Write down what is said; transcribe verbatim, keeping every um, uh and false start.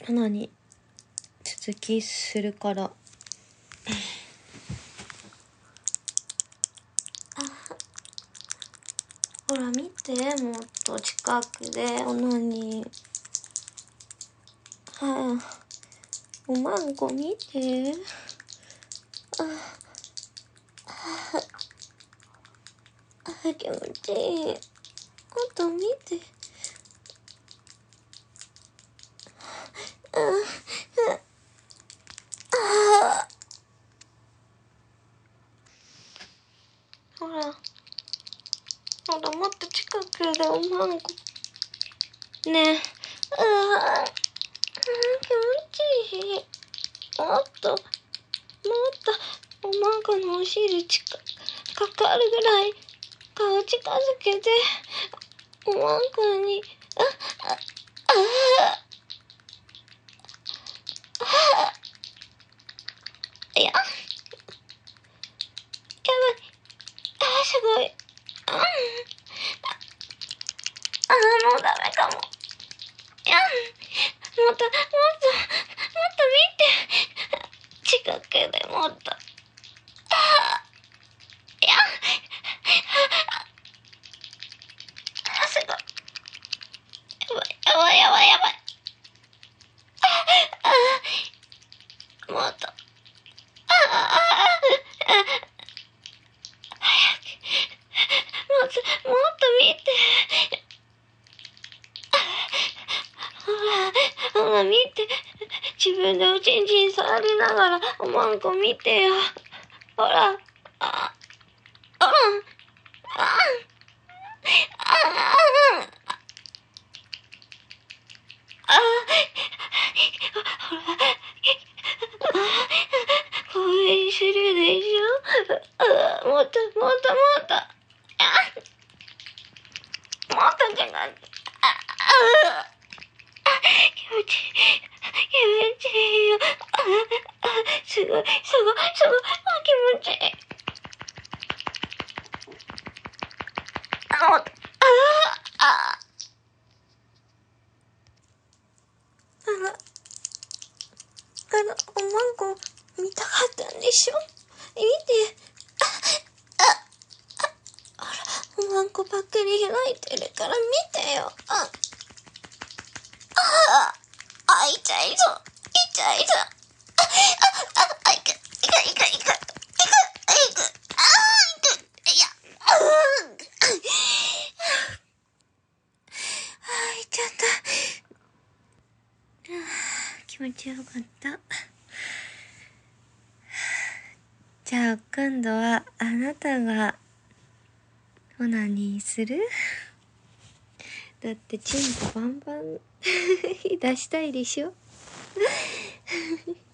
花に続きするから。ほら見て、もっと近くでオナニー。はあ、おまんこ見て。ああ、あ、気持ちいい。もっと見て。ああ、ほらほら、もっと近くでおまんこねえ。ああ、気持ちいい。もっともっとおまんこのお尻近くかかるぐらい顔近づけておまんこに。あああああ、いや、やばい。あ、すごい。ああ、もうダメかも。いや、もっともっともっと見て。近くでもっと。ああ、いや、あ、すごい。やばいやばいやばいやばい。ああ、もっと。ああ、早く。もっともっと見て。ほらほら見て。自分でおちんちん触りながらおまんこ見てよ。ほら。あ、ほら。あ、あ、あ、あ、ほら。こういうするでしょ。もっともっともっと。もっと違う。あ、あ、気持ちいい。気持ちいいよ。あ、あ、すごい、すごい、すごい。あ、気持ちいい。あ、もっと。あ、あ、あら、あら、おまんこ見たかったんでしょ。見て。あ、あ、ほら、おまんこばっかり開いてるから見てよ。あ、あ、あ、痛いぞ。痛いぞ。あ、あ、あ、いく、いく、いく、いく、いく、いく、いく、あー、いく、いや、あー、あー、いっちゃった。気持ちよかった。じゃあ今度はあなたがオナニーする？だってチンコバンバン出したいでしょ。